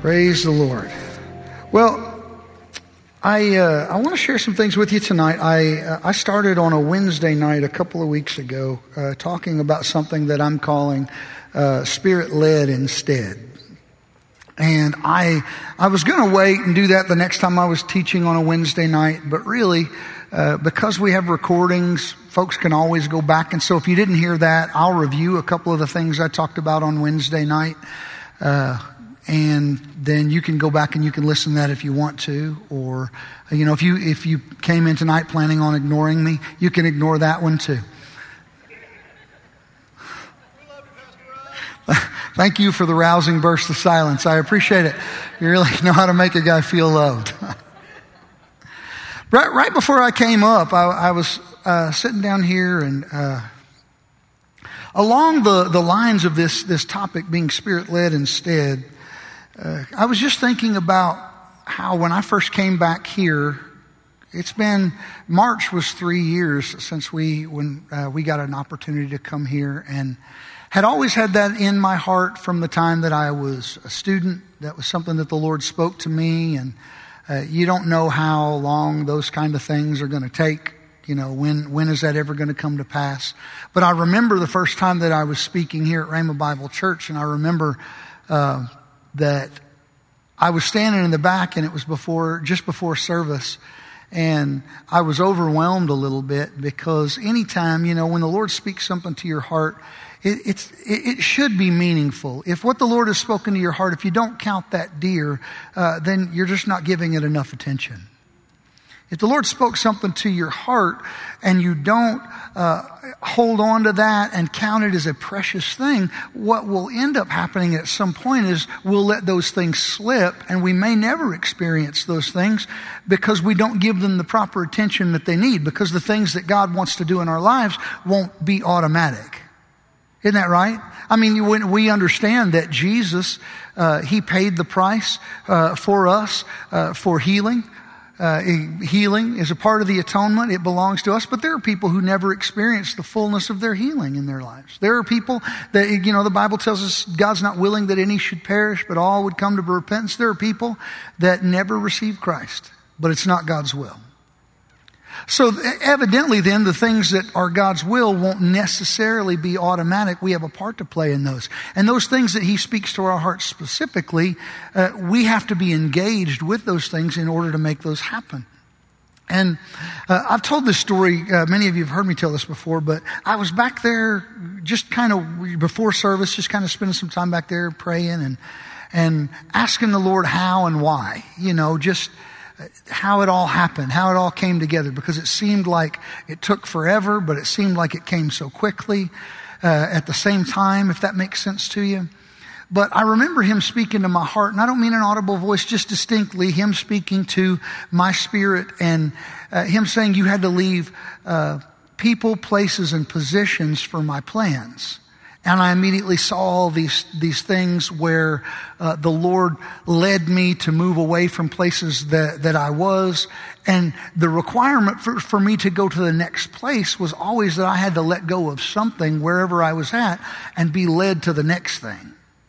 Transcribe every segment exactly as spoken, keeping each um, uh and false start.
Praise the Lord. Well, I uh, I want to share some things with you tonight. I uh, I started on a Wednesday night a couple of weeks ago uh, talking about something that I'm calling uh, Spirit-led instead. And I I was going to wait and do that the next time I was teaching on a Wednesday night, but really, uh, because we have recordings, folks can always go back. And so if you didn't hear that, I'll review a couple of the things I talked about on Wednesday night. Uh, and then you can go back and you can listen to that if you want to. Or, you know, if you if you came in tonight planning on ignoring me, you can ignore that one too. Thank you for the rousing burst of silence. I appreciate it. You really know how to make a guy feel loved. right, right before I came up, I, I was uh, sitting down here, and uh, along the, the lines of this this topic being Spirit-led instead, uh, I was just thinking about how when I first came back here, it's been, March was three years since we when uh, we got an opportunity to come here, and had always had that in my heart from the time that I was a student. That was something that the Lord spoke to me, and uh, you don't know how long those kind of things are going to take. You know, when when is that ever going to come to pass? But I remember the first time that I was speaking here at Rhema Bible Church, and I remember uh, that I was standing in the back, and it was before, just before service, and I was overwhelmed a little bit because anytime, you know, when the Lord speaks something to your heart, It, it's, it should be meaningful. If what the Lord has spoken to your heart, if you don't count that dear, uh, then you're just not giving it enough attention. If the Lord spoke something to your heart and you don't uh, hold on to that and count it as a precious thing, what will end up happening at some point is we'll let those things slip, and we may never experience those things because we don't give them the proper attention that they need, because the things that God wants to do in our lives won't be automatic. Isn't that right? I mean, when we understand that Jesus, uh, He paid the price uh, for us uh, for healing. Uh, healing is a part of the atonement. It belongs to us. But there are people who never experience the fullness of their healing in their lives. There are people that, you know, the Bible tells us God's not willing that any should perish, but all would come to repentance. There are people that never receive Christ, but it's not God's will. So evidently then, the things that are God's will won't necessarily be automatic. We have a part to play in those. And those things that He speaks to our hearts specifically, uh, we have to be engaged with those things in order to make those happen. And uh, I've told this story, uh, many of you have heard me tell this before, but I was back there just kind of before service, just kind of spending some time back there praying and, and asking the Lord how and why, you know, just how it all happened, how it all came together, because it seemed like it took forever, but it seemed like it came so quickly uh, at the same time, if that makes sense to you. But I remember Him speaking to my heart, and I don't mean an audible voice, just distinctly, Him speaking to my spirit, and uh, Him saying you had to leave uh, people, places, and positions for my plans. And I immediately saw all these these things where uh, the Lord led me to move away from places that, that I was. And the requirement for, for me to go to the next place was always that I had to let go of something wherever I was at and be led to the next thing.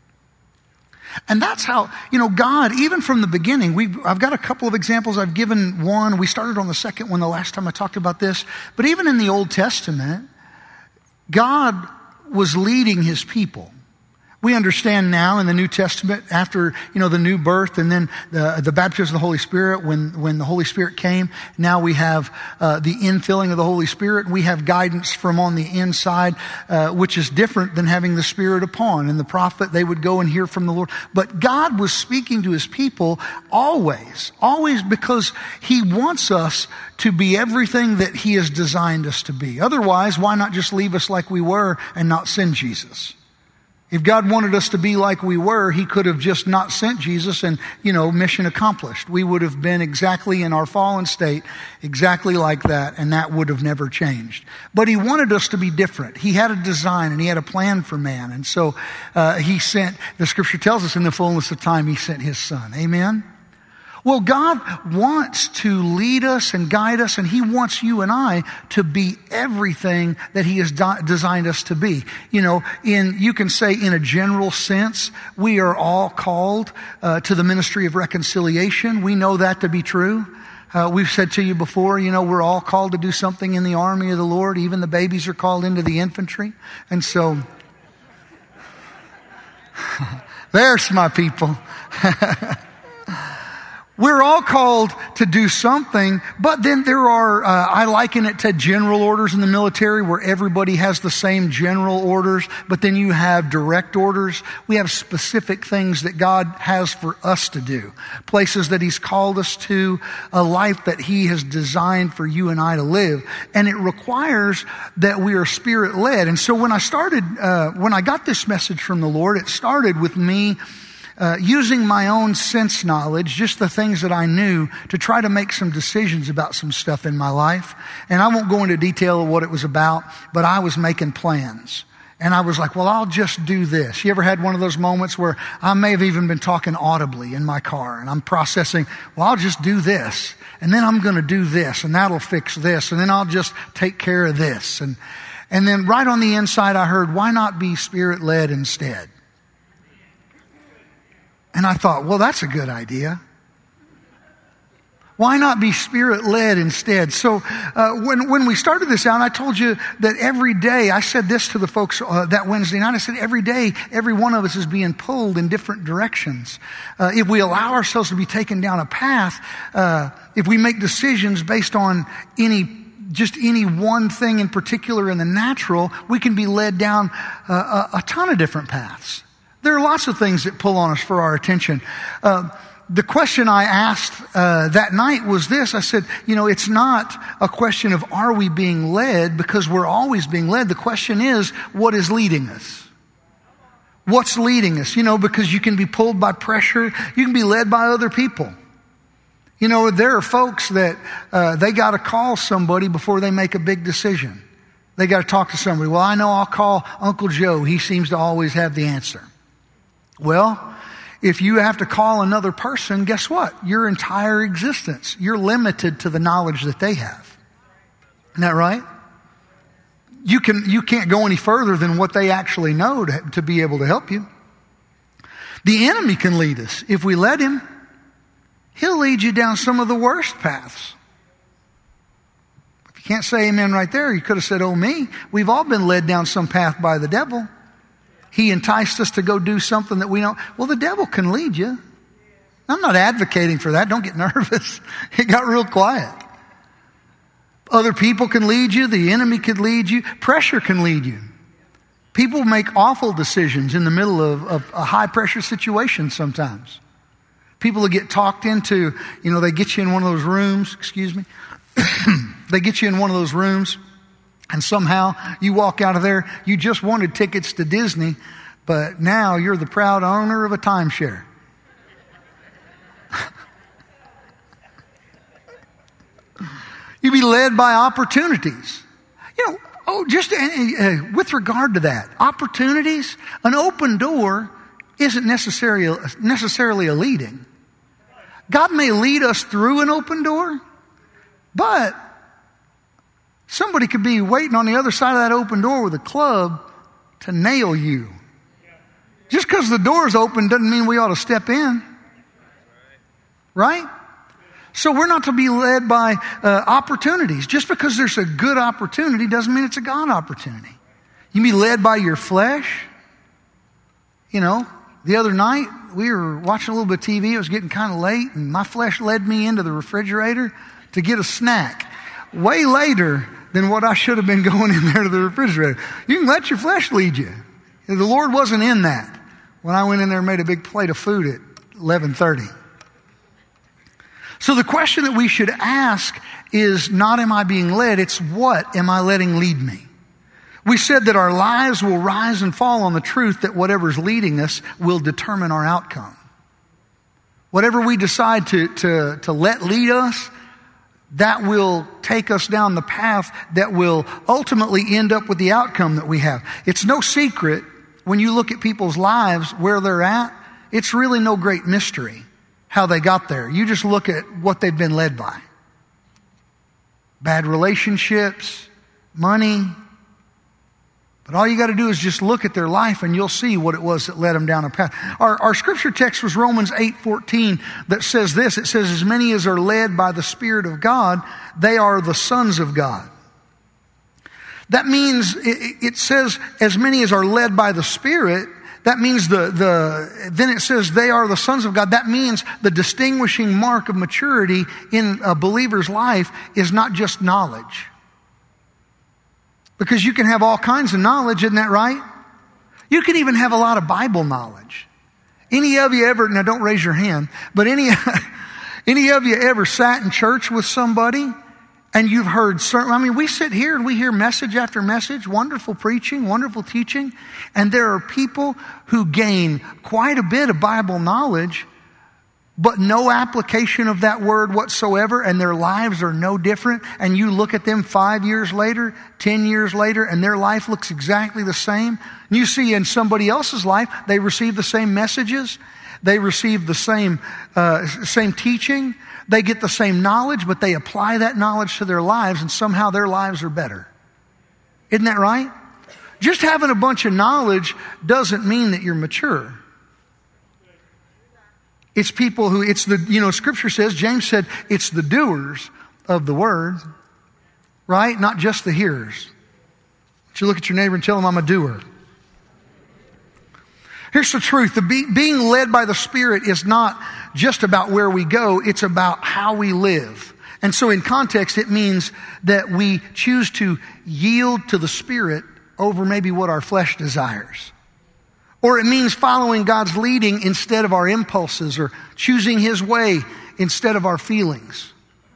And that's how, you know, God, even from the beginning, we I've got a couple of examples. I've given one. We started on the second one the last time I talked about this. But even in the Old Testament, God was leading His people. We understand now in the New Testament, after, you know, the new birth and then the, the baptism of the Holy Spirit, when, when the Holy Spirit came, now we have uh, the infilling of the Holy Spirit. We have guidance from on the inside, uh, which is different than having the Spirit upon. And the prophet, they would go and hear from the Lord. But God was speaking to His people always, always, because He wants us to be everything that He has designed us to be. Otherwise, why not just leave us like we were and not send Jesus? If God wanted us to be like we were, He could have just not sent Jesus and, you know, mission accomplished. We would have been exactly in our fallen state, exactly like that, and that would have never changed. But He wanted us to be different. He had a design and He had a plan for man. And so uh, He sent, the Scripture tells us in the fullness of time, He sent His Son. Amen? Well, God wants to lead us and guide us, and He wants you and I to be everything that He has de- designed us to be. You know, in, you can say in a general sense, we are all called uh, to the ministry of reconciliation. We know that to be true. Uh, we've said to you before, you know, we're all called to do something in the army of the Lord. Even the babies are called into the infantry. And so, there's my people. We're all called to do something, but then there are, uh, I liken it to general orders in the military where everybody has the same general orders, but then you have direct orders. We have specific things that God has for us to do, places that He's called us to, a life that He has designed for you and I to live. And it requires that we are Spirit-led. And so when I started, uh, when I got this message from the Lord, it started with me Uh, using my own sense knowledge, just the things that I knew, to try to make some decisions about some stuff in my life. And I won't go into detail of what it was about, but I was making plans. And I was like, well, I'll just do this. You ever had one of those moments where I may have even been talking audibly in my car and I'm processing, well, I'll just do this. And then I'm going to do this and that'll fix this. And then I'll just take care of this. And, and then right on the inside, I heard, why not be Spirit-led instead? And I thought, well, that's a good idea. Why not be Spirit-led instead? So uh, when when we started this out, I told you that every day, I said this to the folks uh, that Wednesday night, I said every day, every one of us is being pulled in different directions. Uh, if we allow ourselves to be taken down a path, uh, if we make decisions based on any just any one thing in particular in the natural, we can be led down uh, a, a ton of different paths. There are lots of things that pull on us for our attention. Uh, the question I asked uh, that night was this. I said, you know, it's not a question of are we being led, because we're always being led. The question is, what is leading us? What's leading us? You know, because you can be pulled by pressure. You can be led by other people. You know, there are folks that uh, they got to call somebody before they make a big decision. They got to talk to somebody. Well, I know I'll call Uncle Joe. He seems to always have the answer. Well, if you have to call another person, guess what? Your entire existence, you're limited to the knowledge that they have. Isn't that right? You can, you can't go any further than what they actually know to, to be able to help you. The enemy can lead us. If we let him, he'll lead you down some of the worst paths. If you can't say amen right there, you could have said, oh me. We've all been led down some path by the devil. He enticed us to go do something that we don't. Well, the devil can lead you. I'm not advocating for that. Don't get nervous. It got real quiet. Other people can lead you. The enemy could lead you. Pressure can lead you. People make awful decisions in the middle of, of a high pressure situation sometimes. People that get talked into, you know, they get you in one of those rooms, excuse me. They get you in one of those rooms. And somehow you walk out of there, you just wanted tickets to Disney, but now you're the proud owner of a timeshare. You be led by opportunities. You know, oh, just uh, uh, with regard to that, opportunities, an open door isn't necessarily, necessarily a leading. God may lead us through an open door, but somebody could be waiting on the other side of that open door with a club to nail you. Just because the door's open doesn't mean we ought to step in. Right? So we're not to be led by uh, opportunities. Just because there's a good opportunity doesn't mean it's a God opportunity. You can be led by your flesh. You know, the other night we were watching a little bit of T V. It was getting kind of late, and my flesh led me into the refrigerator to get a snack. Way later than what I should have been going in there to the refrigerator. You can let your flesh lead you. The Lord wasn't in that when I went in there and made a big plate of food at eleven thirty. So the question that we should ask is not am I being led, it's what am I letting lead me? We said that our lives will rise and fall on the truth that whatever's leading us will determine our outcome. Whatever we decide to, to, to let lead us, that will take us down the path that will ultimately end up with the outcome that we have. It's no secret when you look at people's lives, where they're at, it's really no great mystery how they got there. You just look at what they've been led by. Bad relationships, money. But all you got to do is just look at their life and you'll see what it was that led them down a path. Our, our scripture text was Romans eight fourteen that says this. It says, as many as are led by the Spirit of God, they are the sons of God. That means, it, it says, as many as are led by the Spirit, that means the, the, then it says they are the sons of God. That means the distinguishing mark of maturity in a believer's life is not just knowledge. Because you can have all kinds of knowledge, isn't that right? You can even have a lot of Bible knowledge. Any of you ever, now don't raise your hand, but any, any of you ever sat in church with somebody and you've heard certain, I mean, we sit here and we hear message after message, wonderful preaching, wonderful teaching, and there are people who gain quite a bit of Bible knowledge, but no application of that word whatsoever, and their lives are no different. And you look at them five years later, ten years later, and their life looks exactly the same. And you see in somebody else's life, they receive the same messages. They receive the same, uh, same teaching. They get the same knowledge, but they apply that knowledge to their lives, and somehow their lives are better. Isn't that right? Just having a bunch of knowledge doesn't mean that you're mature. It's people who, it's the, you know, Scripture says, James said, it's the doers of the word, right? Not just the hearers. But you look at your neighbor and tell him, I'm a doer. Here's the truth. The be, being led by the Spirit is not just about where we go. It's about how we live. And so in context, it means that we choose to yield to the Spirit over maybe what our flesh desires. Or it means following God's leading instead of our impulses, or choosing His way instead of our feelings.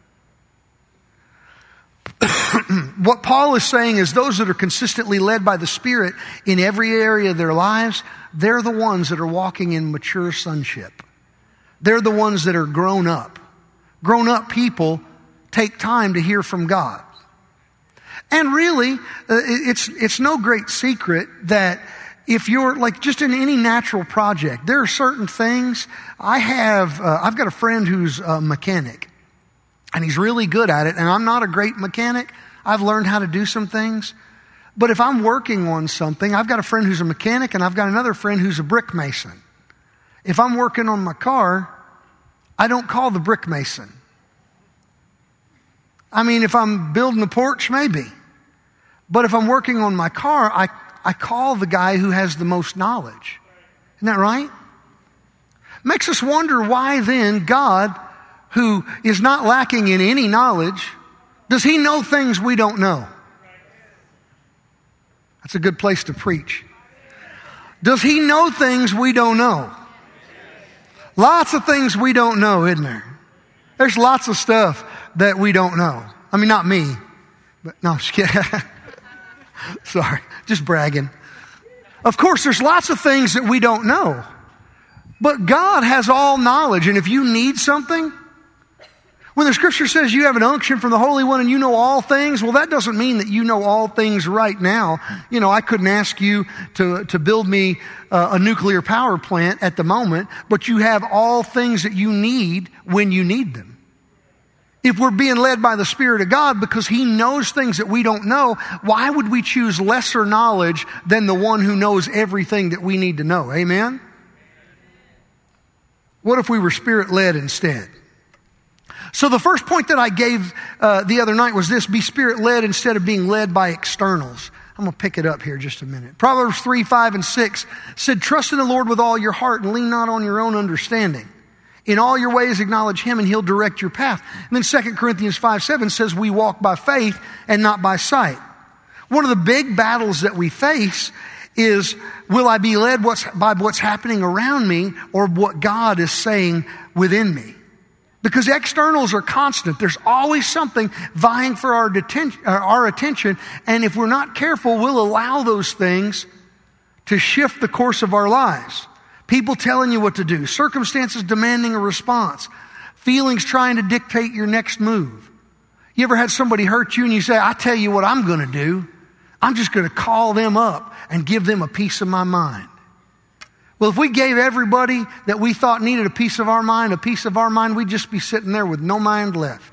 What Paul is saying is those that are consistently led by the Spirit in every area of their lives, they're the ones that are walking in mature sonship. They're the ones that are grown up. Grown up people take time to hear from God. And really, it's, it's no great secret that if you're like just in any natural project, there are certain things. I have, uh, I've got a friend who's a mechanic and he's really good at it. And I'm not a great mechanic. I've learned how to do some things. But if I'm working on something, I've got a friend who's a mechanic and I've got another friend who's a brick mason. If I'm working on my car, I don't call the brick mason. I mean, if I'm building a porch, maybe. But if I'm working on my car, I I call the guy who has the most knowledge. Isn't that right? Makes us wonder why then God, who is not lacking in any knowledge, does He know things we don't know? That's a good place to preach. Does He know things we don't know? Lots of things we don't know, isn't there? There's lots of stuff that we don't know. I mean, not me, but no, I'm just kidding. Sorry, just bragging. Of course, there's lots of things that we don't know. But God has all knowledge. And if you need something, when the Scripture says you have an unction from the Holy One and you know all things, well, that doesn't mean that you know all things right now. You know, I couldn't ask you to, to build me uh, a nuclear power plant at the moment, but you have all things that you need when you need them. If we're being led by the Spirit of God because He knows things that we don't know, why would we choose lesser knowledge than the one who knows everything that we need to know? Amen? What if we were Spirit-led instead? So the first point that I gave uh, the other night was this: be Spirit-led instead of being led by externals. I'm going to pick it up here just a minute. Proverbs three, five, and six said, trust in the Lord with all your heart and lean not on your own understanding. In all your ways acknowledge Him and He'll direct your path. And then Second Corinthians five, seven says we walk by faith and not by sight. One of the big battles that we face is, will I be led what's, by what's happening around me or what God is saying within me? Because externals are constant. There's always something vying for our, detention, our attention. And if we're not careful, we'll allow those things to shift the course of our lives. People telling you what to do, circumstances demanding a response, feelings trying to dictate your next move. You ever had somebody hurt you and you say, I tell you what I'm going to do. I'm just going to call them up and give them a piece of my mind. Well, if we gave everybody that we thought needed a piece of our mind, a piece of our mind, we'd just be sitting there with no mind left.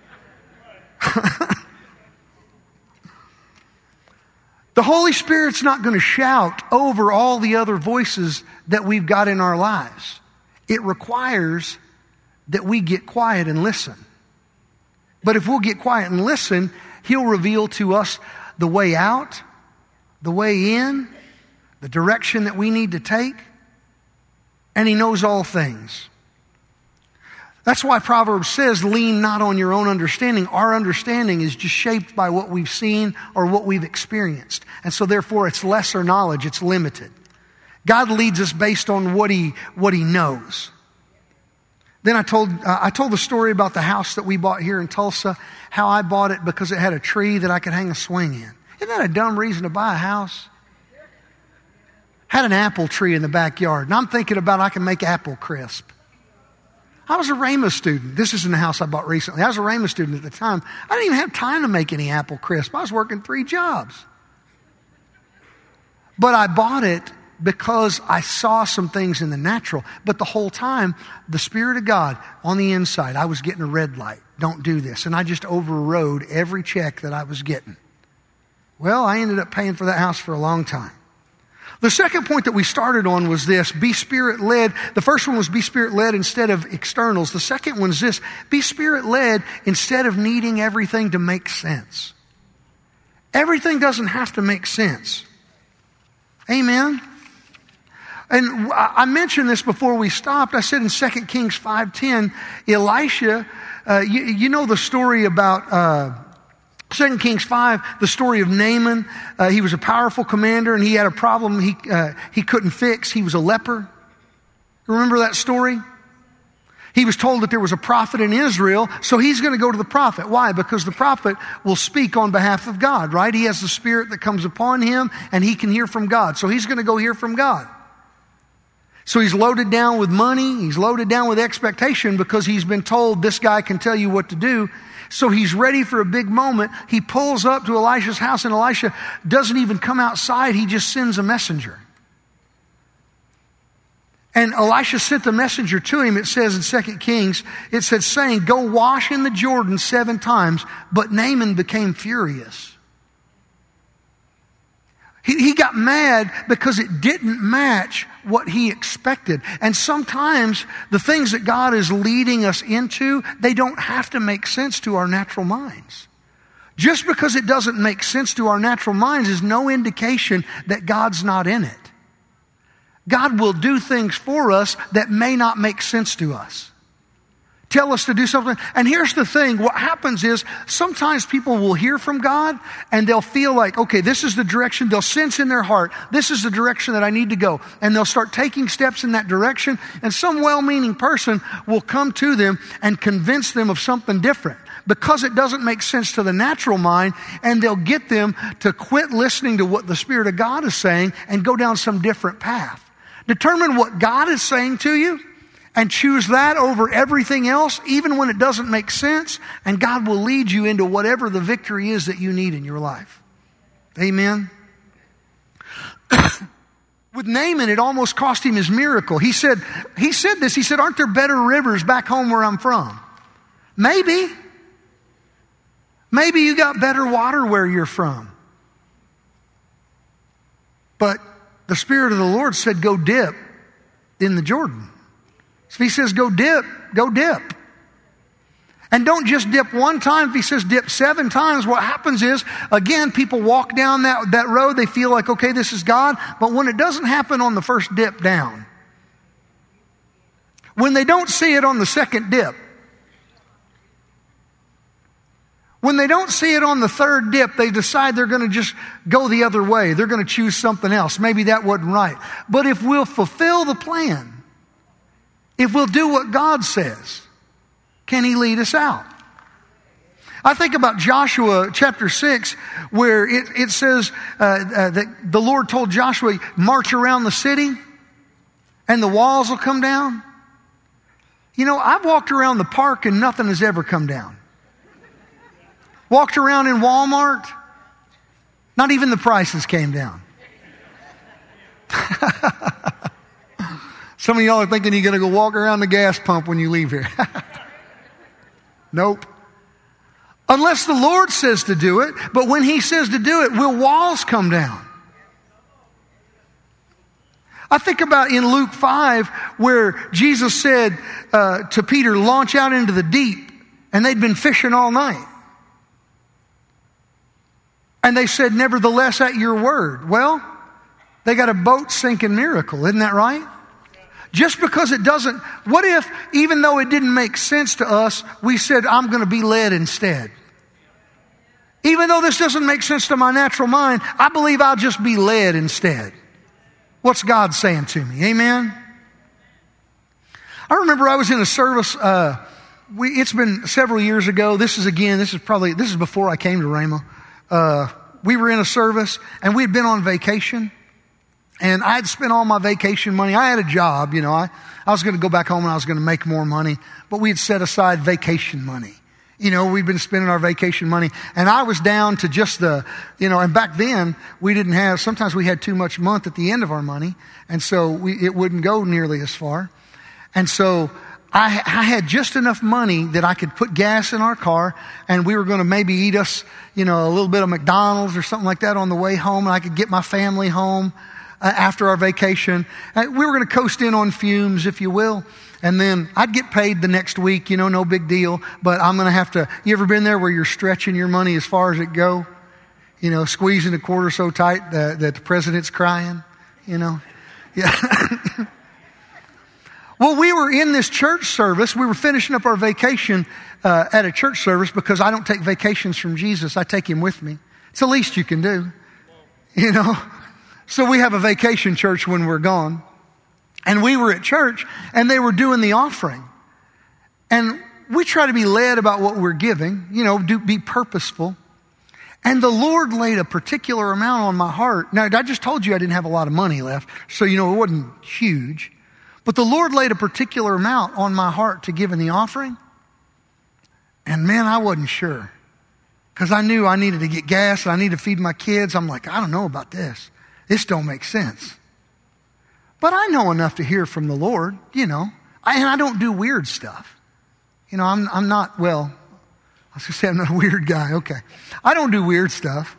The Holy Spirit's not going to shout over all the other voices that we've got in our lives. It requires that we get quiet and listen. But if we'll get quiet and listen, He'll reveal to us the way out, the way in, the direction that we need to take. And He knows all things. That's why Proverbs says, lean not on your own understanding. Our understanding is just shaped by what we've seen or what we've experienced. And so therefore it's lesser knowledge, it's limited. God leads us based on what He, what He knows. Then I told, uh, I told the story about the house that we bought here in Tulsa, how I bought it because it had a tree that I could hang a swing in. Isn't that a dumb reason to buy a house? Had an apple tree in the backyard, and I'm thinking about I can make apple crisp. I was a Rhema student. This isn't the house I bought recently. I was a Rhema student at the time. I didn't even have time to make any apple crisp. I was working three jobs. But I bought it because I saw some things in the natural. But the whole time, the Spirit of God on the inside, I was getting a red light. Don't do this. And I just overrode every check that I was getting. Well, I ended up paying for that house for a long time. The second point that we started on was this, be Spirit-led. The first one was be Spirit-led instead of externals. The second one is this, be Spirit-led instead of needing everything to make sense. Everything doesn't have to make sense. Amen? And I mentioned this before we stopped. I said in Second Kings five ten, Elisha, uh, you, you know the story about... Uh, Second Kings five, the story of Naaman. Uh, he was a powerful commander and he had a problem he, uh, he couldn't fix. He was a leper. Remember that story? He was told that there was a prophet in Israel, so he's going to go to the prophet. Why? Because the prophet will speak on behalf of God, right? He has the Spirit that comes upon him and he can hear from God. So he's going to go hear from God. So he's loaded down with money. He's loaded down with expectation because he's been told this guy can tell you what to do. So he's ready for a big moment. He pulls up to Elisha's house and Elisha doesn't even come outside. He just sends a messenger. And Elisha sent the messenger to him. It says in Second Kings, it said saying, go wash in the Jordan seven times. But Naaman became furious. He, he got mad because it didn't match what he expected. And sometimes the things that God is leading us into, they don't have to make sense to our natural minds. Just because it doesn't make sense to our natural minds is no indication that God's not in it. God will do things for us that may not make sense to us. Tell us to do something. And here's the thing. What happens is sometimes people will hear from God and they'll feel like, okay, this is the direction. They'll sense in their heart, this is the direction that I need to go. And they'll start taking steps in that direction. And some well-meaning person will come to them and convince them of something different because it doesn't make sense to the natural mind. And they'll get them to quit listening to what the Spirit of God is saying and go down some different path. Determine what God is saying to you. And choose that over everything else, even when it doesn't make sense. And God will lead you into whatever the victory is that you need in your life. Amen. With Naaman, it almost cost him his miracle. He said, he said this, he said, aren't there better rivers back home where I'm from? Maybe. Maybe you got better water where you're from. But the Spirit of the Lord said, go dip in the Jordan. So if he says go dip, go dip. And don't just dip one time. If he says dip seven times, what happens is, again, people walk down that, that road. They feel like, okay, this is God. But when it doesn't happen on the first dip down, when they don't see it on the second dip, when they don't see it on the third dip, they decide they're going to just go the other way. They're going to choose something else. Maybe that wasn't right. But if we'll fulfill the plan, if we'll do what God says, can He lead us out? I think about Joshua chapter six, where it, it says uh, uh, that the Lord told Joshua, march around the city and the walls will come down. You know, I've walked around the park and nothing has ever come down. Walked around in Walmart, not even the prices came down. Some of y'all are thinking you're going to go walk around the gas pump when you leave here. Nope. Unless the Lord says to do it, but when He says to do it, will walls come down? I think about in Luke five where Jesus said uh, to Peter, launch out into the deep, and they'd been fishing all night. And they said, nevertheless, at your word. Well, they got a boat sinking miracle, isn't that right? Just because it doesn't, what if, even though it didn't make sense to us, we said, I'm going to be led instead? Even though this doesn't make sense to my natural mind, I believe I'll just be led instead. What's God saying to me? Amen? I remember I was in a service, uh, we, it's been several years ago. This is again, this is probably, this is before I came to Rhema. Uh, we were in a service and we had been on vacation. And I had spent all my vacation money. I had a job, you know. I, I was going to go back home and I was going to make more money. But we had set aside vacation money. You know, we'd been spending our vacation money. And I was down to just the, you know, and back then we didn't have, sometimes we had too much month at the end of our money. And so we, it wouldn't go nearly as far. And so I, I had just enough money that I could put gas in our car, and we were going to maybe eat us, you know, a little bit of McDonald's or something like that on the way home. And I could get my family home uh, after our vacation. And we were going to coast in on fumes, if you will. And then I'd get paid the next week, you know, no big deal. But I'm going to have to, you ever been there where you're stretching your money as far as it go? You know, squeezing the quarter so tight that, that the president's crying, you know? Yeah. Well, we were in this church service. We were finishing up our vacation uh, at a church service because I don't take vacations from Jesus. I take Him with me. It's the least you can do, you know? So we have a vacation church when we're gone. And we were at church, and they were doing the offering. And we try to be led about what we're giving, you know, do, be purposeful. And the Lord laid a particular amount on my heart. Now, I just told you I didn't have a lot of money left, so, you know, it wasn't huge. But the Lord laid a particular amount on my heart to give in the offering. And man, I wasn't sure. Because I knew I needed to get gas, and I needed to feed my kids. I'm like, I don't know about this. This don't make sense. But I know enough to hear from the Lord, you know. I, and I don't do weird stuff. You know, I'm, I'm not, well, I was going to say I'm not a weird guy. Okay. I don't do weird stuff.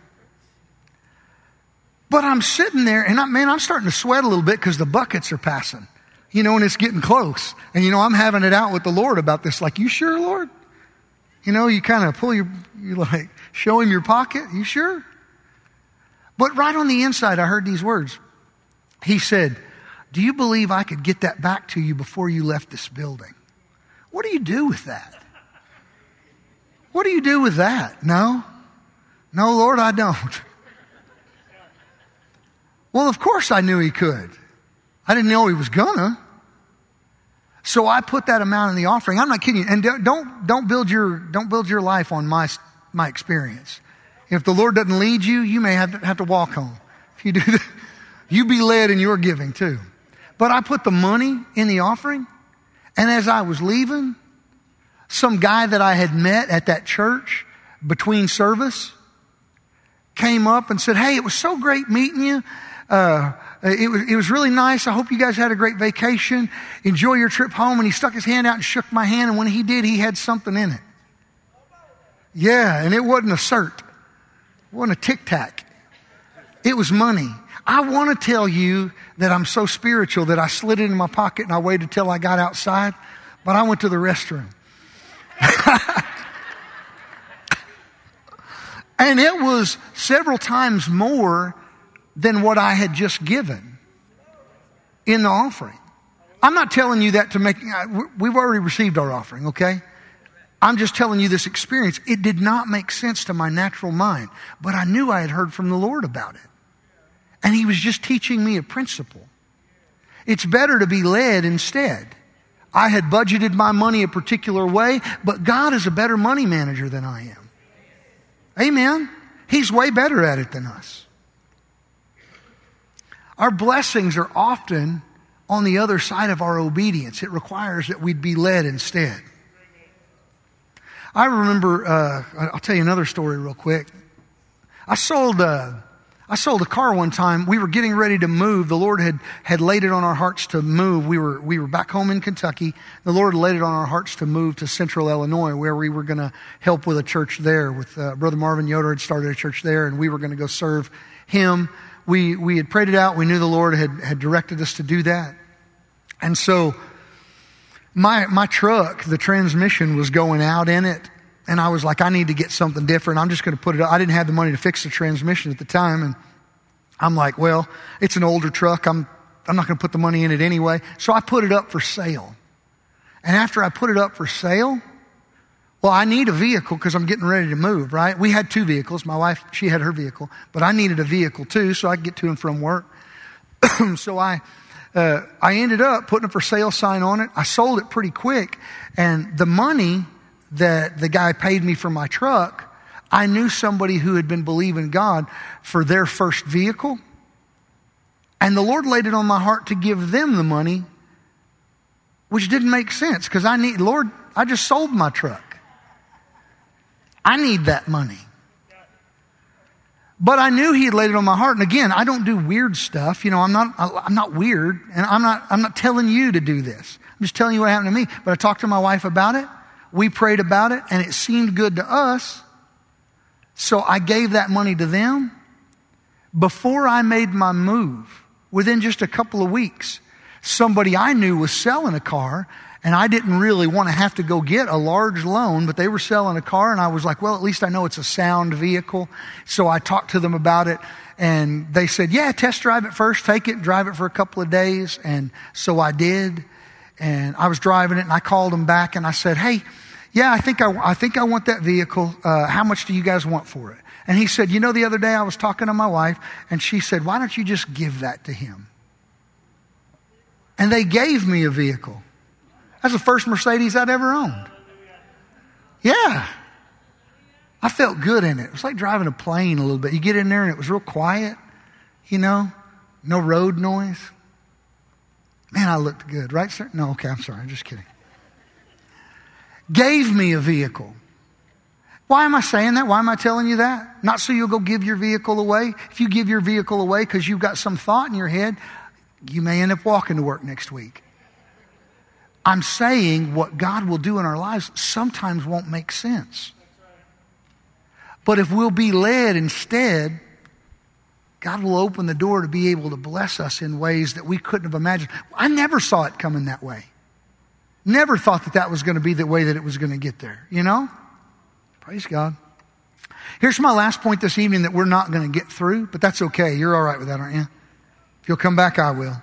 But I'm sitting there, and I, man, I'm starting to sweat a little bit because the buckets are passing. You know, and it's getting close. And, you know, I'm having it out with the Lord about this. Like, you sure, Lord? You know, you kind of pull your, you like, show Him your pocket. You sure? But right on the inside, I heard these words. He said, do you believe I could get that back to you before you left this building? What do you do with that? What do you do with that? No? No, Lord, I don't. Well, of course I knew He could. I didn't know He was gonna. So I put that amount in the offering. I'm not kidding you. And don't, don't build your, don't build your life on my, my experience. If the Lord doesn't lead you, you may have to, have to walk home. If you do that, you be led in your giving too. But I put the money in the offering. And as I was leaving, some guy that I had met at that church between service came up and said, hey, it was so great meeting you. Uh, it was, it was really nice. I hope you guys had a great vacation. Enjoy your trip home. And he stuck his hand out and shook my hand. And when he did, he had something in it. Yeah. And it wasn't a cert. It wasn't a Tic Tac. It was money. I want to tell you that I'm so spiritual that I slid it in my pocket and I waited till I got outside, but I went to the restroom. And it was several times more than what I had just given in the offering. I'm not telling you that to make, we've already received our offering, okay? I'm just telling you this experience. It did not make sense to my natural mind, but I knew I had heard from the Lord about it. And He was just teaching me a principle. It's better to be led instead. I had budgeted my money a particular way, but God is a better money manager than I am. Amen. He's way better at it than us. Our blessings are often on the other side of our obedience. It requires that we'd be led instead. I remember, uh, I'll tell you another story real quick. I sold, uh, I sold a car one time. We were getting ready to move. The Lord had, had laid it on our hearts to move. We were, we were back home in Kentucky. The Lord laid it on our hearts to move to Central Illinois, where we were going to help with a church there. With uh, Brother Marvin Yoder had started a church there, and we were going to go serve him. We, we had prayed it out. We knew the Lord had, had directed us to do that. And so my, my truck, the transmission was going out in it. And I was like, I need to get something different. I'm just going to put it up. I didn't have the money to fix the transmission at the time. And I'm like, well, it's an older truck. I'm, I'm not going to put the money in it anyway. So I put it up for sale. And after I put it up for sale, well, I need a vehicle because I'm getting ready to move, right? We had two vehicles. My wife, she had her vehicle, but I needed a vehicle too so I could get to and from work. so I, uh, I ended up putting a for sale sign on it. I sold it pretty quick. And the money that the guy paid me for my truck, I knew somebody who had been believing God for their first vehicle. And the Lord laid it on my heart to give them the money, which didn't make sense because I need, Lord, I just sold my truck. I need that money. But I knew He had laid it on my heart. And again, I don't do weird stuff. You know, I'm not, I'm not weird. And I'm not, I'm not telling you to do this. I'm just telling you what happened to me. But I talked to my wife about it. We prayed about it, and it seemed good to us. So I gave that money to them. Before I made my move, within just a couple of weeks, somebody I knew was selling a car, and I didn't really want to have to go get a large loan, but they were selling a car, and I was like, well, at least I know it's a sound vehicle. So I talked to them about it, and they said, yeah, test drive it first, take it, drive it for a couple of days. And so I did. And I was driving it, and I called them back, and I said, hey, yeah, I think I, I think I want that vehicle. Uh, how much do you guys want for it? And he said, you know, the other day I was talking to my wife, and she said, why don't you just give that to him? And they gave me a vehicle. That's the first Mercedes I'd ever owned. Yeah. I felt good in it. It was like driving a plane a little bit. You get in there, and it was real quiet, you know, no road noise. Man, I looked good, right, sir? No, okay, I'm sorry. I'm just kidding. Gave me a vehicle. Why am I saying that? Why am I telling you that? Not so you'll go give your vehicle away. If you give your vehicle away because you've got some thought in your head, you may end up walking to work next week. I'm saying what God will do in our lives sometimes won't make sense. But if we'll be led instead, God will open the door to be able to bless us in ways that we couldn't have imagined. I never saw it coming that way. Never thought that that was going to be the way that it was going to get there, you know? Praise God. Here's my last point this evening that we're not going to get through, but that's okay. You're all right with that, aren't you? If you'll come back, I will. Amen.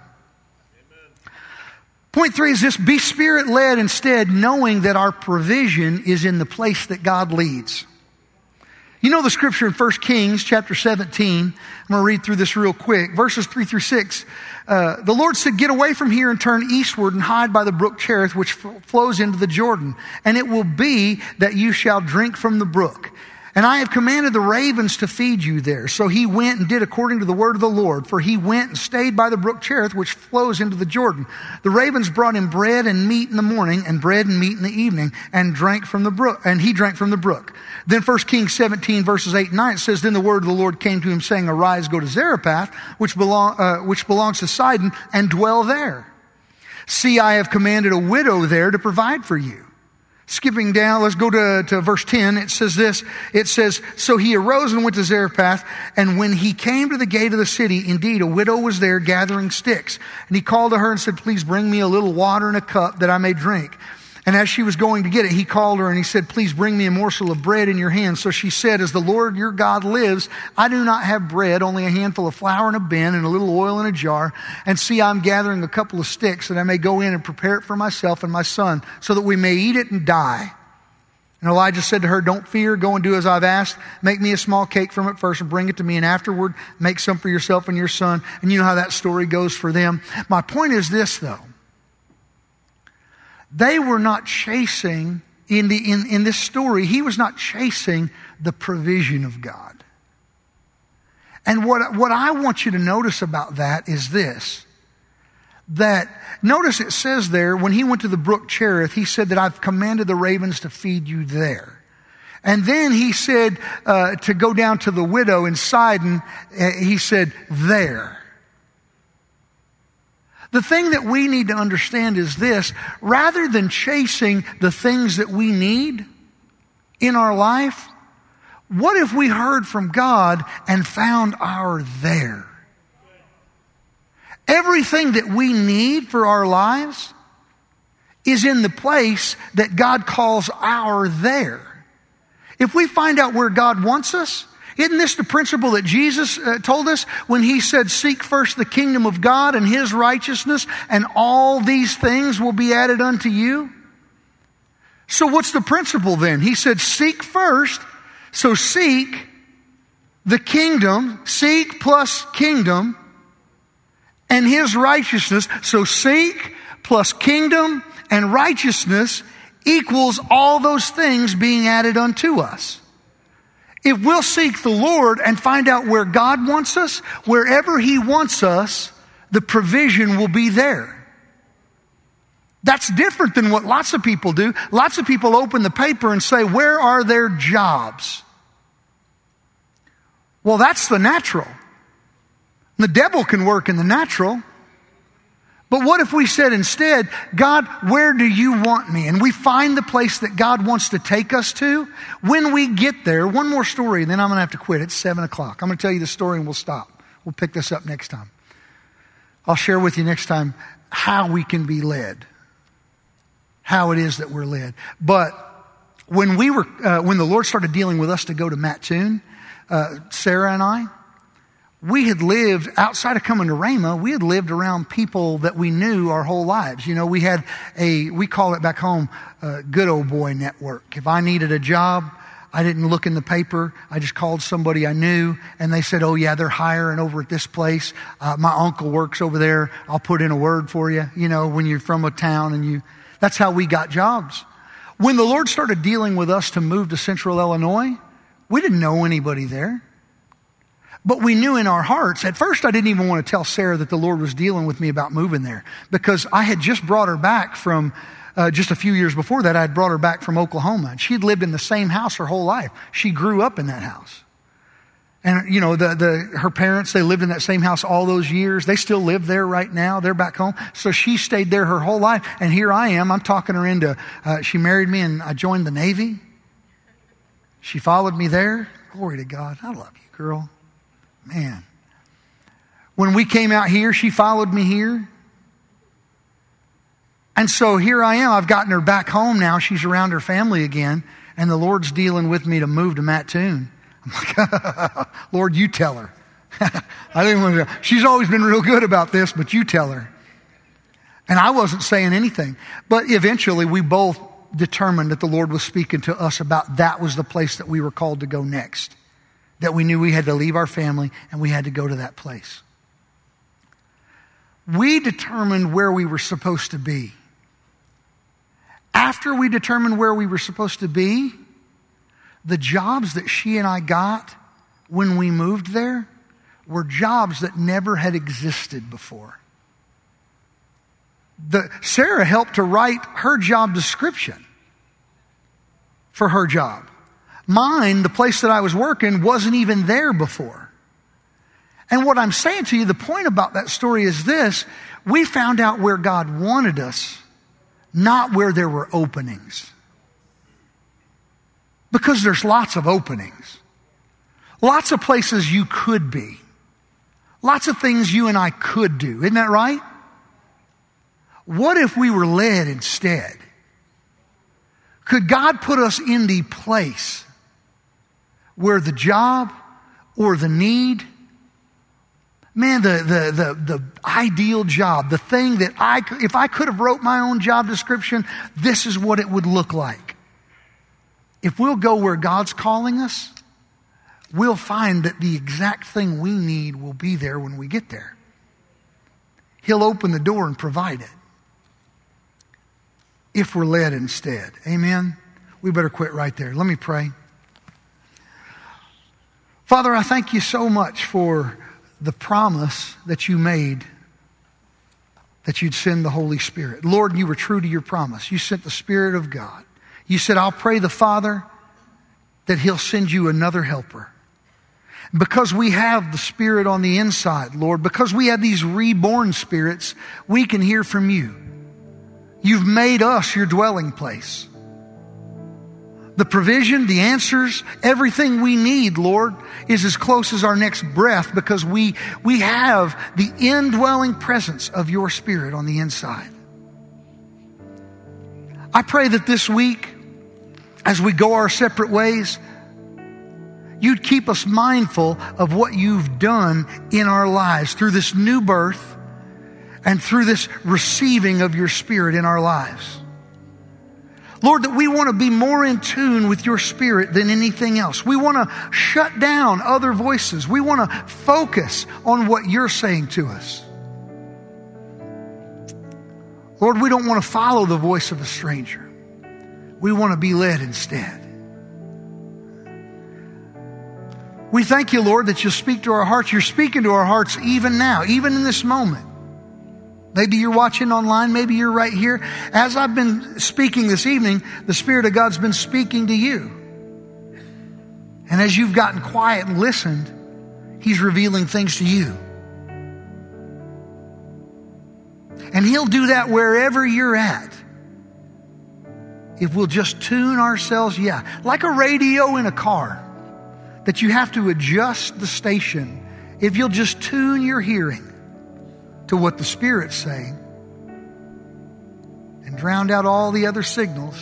Point three is this: be Spirit-led instead, knowing that our provision is in the place that God leads. You know the scripture in First Kings chapter seventeen. I'm going to read through this real quick. Verses three through six. Uh, the Lord said, get away from here and turn eastward and hide by the brook Cherith, which f- flows into the Jordan. And it will be that you shall drink from the brook. And I have commanded the ravens to feed you there. So he went and did according to the word of the Lord. For he went and stayed by the brook Cherith, which flows into the Jordan. The ravens brought him bread and meat in the morning, and bread and meat in the evening, and drank from the brook. And he drank from the brook. Then First Kings seventeen, verses eight and nine, it says, then the word of the Lord came to him, saying, arise, go to Zarephath, which, belong, uh, which belongs to Sidon, and dwell there. See, I have commanded a widow there to provide for you. Skipping down, let's go to, to verse ten. It says this, it says, so he arose and went to Zarephath, and when he came to the gate of the city, indeed, a widow was there gathering sticks. And he called to her and said, please bring me a little water in a cup that I may drink. And as she was going to get it, he called her and he said, please bring me a morsel of bread in your hand. So she said, as the Lord your God lives, I do not have bread, only a handful of flour in a bin and a little oil in a jar. And see, I'm gathering a couple of sticks that I may go in and prepare it for myself and my son so that we may eat it and die. And Elijah said to her, don't fear, go and do as I've asked. Make me a small cake from it first and bring it to me. And afterward, make some for yourself and your son. And you know how that story goes for them. My point is this, though. They were not chasing, in, the, in, in this story, he was not chasing the provision of God. And what, what I want you to notice about that is this. That, notice it says there, when he went to the brook Cherith, he said that I've commanded the ravens to feed you there. And then he said uh, to go down to the widow in Sidon, uh, he said, there. The thing that we need to understand is this: rather than chasing the things that we need in our life, what if we heard from God and found our there? Everything that we need for our lives is in the place that God calls our there. If we find out where God wants us, isn't this the principle that Jesus uh, told us when he said, seek first the kingdom of God and his righteousness, and all these things will be added unto you? So what's the principle then? He said, seek first. So seek the kingdom, seek plus kingdom, and his righteousness. So seek plus kingdom and righteousness equals all those things being added unto us. If we'll seek the Lord and find out where God wants us, wherever he wants us, the provision will be there. That's different than what lots of people do. Lots of people open the paper and say, where are their jobs? Well, that's the natural. The devil can work in the natural. But what if we said instead, God, where do you want me? And we find the place that God wants to take us to. When we get there, one more story, and then I'm going to have to quit. It's seven o'clock. I'm going to tell you the story and we'll stop. We'll pick this up next time. I'll share with you next time how we can be led. How it is that we're led. But when we were, uh, when the Lord started dealing with us to go to Mattoon, uh, Sarah and I, we had lived outside of coming to Rhema. We had lived around people that we knew our whole lives. You know, we had a, we call it back home, a good old boy network. If I needed a job, I didn't look in the paper. I just called somebody I knew and they said, oh yeah, they're hiring over at this place. Uh, my uncle works over there. I'll put in a word for you. You know, when you're from a town and you, that's how we got jobs. When the Lord started dealing with us to move to Central Illinois, we didn't know anybody there. But we knew in our hearts, at first I didn't even want to tell Sarah that the Lord was dealing with me about moving there, because I had just brought her back from, uh, just a few years before that, I had brought her back from Oklahoma. And she had lived in the same house her whole life. She grew up in that house. And, you know, the, the, her parents, they lived in that same house all those years. They still live there right now. They're back home. So she stayed there her whole life. And here I am. I'm talking her into, uh, she married me and I joined the Navy. She followed me there. Glory to God. I love you, girl. Man. When we came out here, she followed me here. And so here I am. I've gotten her back home now. She's around her family again. And the Lord's dealing with me to move to Mattoon. I'm like, Lord, you tell her. I didn't want to. She's always been real good about this, but you tell her. And I wasn't saying anything. But eventually we both determined that the Lord was speaking to us about that was the place that we were called to go next. That we knew we had to leave our family and we had to go to that place. We determined where we were supposed to be. After we determined where we were supposed to be, the jobs that she and I got when we moved there were jobs that never had existed before. The, Sarah helped to write her job description for her job. Mine, the place that I was working, wasn't even there before. And what I'm saying to you, the point about that story is this: we found out where God wanted us, not where there were openings. Because there's lots of openings. Lots of places you could be. Lots of things you and I could do. Isn't that right? What if we were led instead? Could God put us in the place where the job or the need, man, the, the, the, the ideal job, the thing that I, if I could have wrote my own job description, this is what it would look like. If we'll go where God's calling us, we'll find that the exact thing we need will be there when we get there. He'll open the door and provide it. If we're led instead. Amen? We better quit right there. Let me pray. Father, I thank you so much for the promise that you made that you'd send the Holy Spirit. Lord, you were true to your promise. You sent the Spirit of God. You said, I'll pray the Father that He'll send you another helper. Because we have the Spirit on the inside, Lord, because we have these reborn spirits, we can hear from you. You've made us your dwelling place. The provision, the answers, everything we need, Lord, is as close as our next breath because we, we have the indwelling presence of your Spirit on the inside. I pray that this week, as we go our separate ways, you'd keep us mindful of what you've done in our lives through this new birth and through this receiving of your Spirit in our lives. Lord, that we want to be more in tune with your Spirit than anything else. We want to shut down other voices. We want to focus on what you're saying to us. Lord, we don't want to follow the voice of a stranger. We want to be led instead. We thank you, Lord, that you'll speak to our hearts. You're speaking to our hearts even now, even in this moment. Maybe you're watching online. Maybe you're right here. As I've been speaking this evening, the Spirit of God's been speaking to you. And as you've gotten quiet and listened, He's revealing things to you. And He'll do that wherever you're at. If we'll just tune ourselves, yeah, like a radio in a car, that you have to adjust the station. If you'll just tune your hearing to what the Spirit's saying and drown out all the other signals,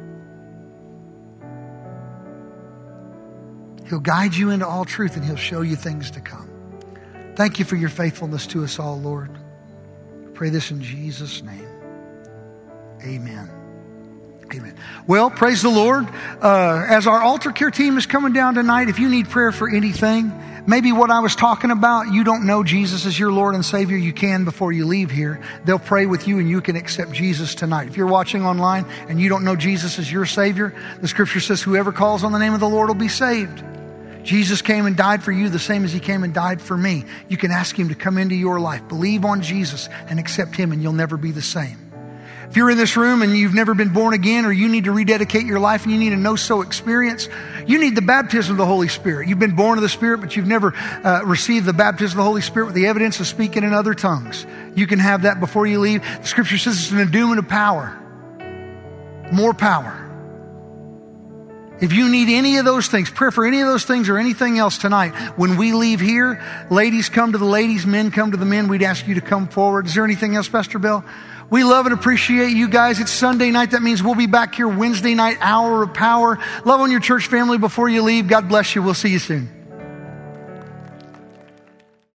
He'll guide you into all truth and He'll show you things to come. Thank you for your faithfulness to us all, Lord. I pray this in Jesus' name. Amen. Amen. Well, praise the Lord. Uh, as our altar care team is coming down tonight, if you need prayer for anything, maybe what I was talking about, you don't know Jesus as your Lord and Savior, you can before you leave here. They'll pray with you and you can accept Jesus tonight. If you're watching online and you don't know Jesus as your Savior, the Scripture says whoever calls on the name of the Lord will be saved. Jesus came and died for you the same as He came and died for me. You can ask Him to come into your life. Believe on Jesus and accept Him and you'll never be the same. If you're in this room and you've never been born again, or you need to rededicate your life and you need a know-so experience, you need the baptism of the Holy Spirit. You've been born of the Spirit, but you've never uh, received the baptism of the Holy Spirit with the evidence of speaking in other tongues. You can have that before you leave. The Scripture says it's an endowment of power. More power. If you need any of those things, prayer for any of those things or anything else tonight, when we leave here, ladies come to the ladies, men come to the men. We'd ask you to come forward. Is there anything else, Pastor Bill? We love and appreciate you guys. It's Sunday night. That means we'll be back here Wednesday night, hour of power. Love on your church family before you leave. God bless you. We'll see you soon.